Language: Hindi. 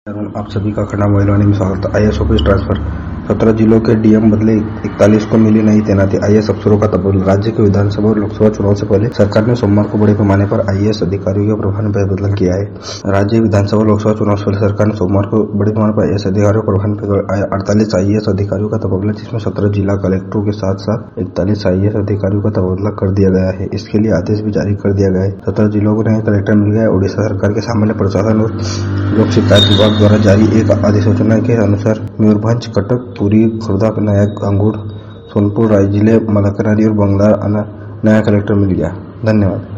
आप सभी का खन्ना मोइलवानी में स्वागत है। आईएएस ऑफिस ट्रांसफर 17 जिलों के डीएम बदले, 41 को मिली नई तैनाती। आईएएस अफसरों का तबादला। राज्य के विधानसभा और लोकसभा चुनाव से पहले सरकार ने सोमवार को बड़े पैमाने पर आईएएस अधिकारियों के प्रभार में फेरबदल किया है। राज्य विधानसभा और लोकसभा चुनाव से पहले सरकार ने सोमवार को बड़े पैमाने पर आईएएस अधिकारियों के प्रभार में 48 आईएएस अधिकारियों का तबादला, जिसमें 17 जिला कलेक्टरों के साथ साथ 41 आईएएस अधिकारियों का तबादला कर दिया गया है। इसके लिए आदेश भी जारी कर दिया गया है। 17 जिलों को नए कलेक्टर मिल गए। उड़ीसा सरकार के सामान्य प्रशासन और लोक शिकायत विभाग द्वारा जारी एक अधिसूचना के अनुसार मयूरभंज, कटक, पुरी, खुर्दा, नया अंगूर, सोनपुर, रायजिले, मलकानगिरी और बंगला नया कलेक्टर मिल गया। धन्यवाद।